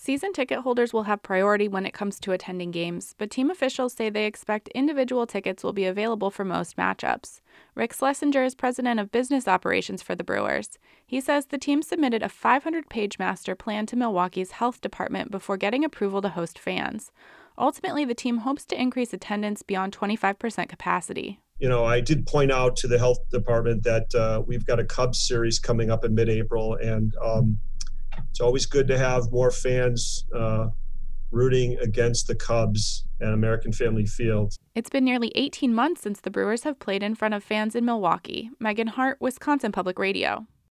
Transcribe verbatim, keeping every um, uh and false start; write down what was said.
Season ticket holders will have priority when it comes to attending games, but team officials say they expect individual tickets will be available for most matchups. Rick Schlesinger is president of business operations for the Brewers. He says the team submitted a five hundred page master plan to Milwaukee's health department before getting approval to host fans. Ultimately, the team hopes to increase attendance beyond twenty-five percent capacity. You know, I did point out to the health department that uh, we've got a Cubs series coming up in mid-April, and um, it's always good to have more fans uh, rooting against the Cubs at American Family Field. It's been nearly eighteen months since the Brewers have played in front of fans in Milwaukee. Megan Hart, Wisconsin Public Radio.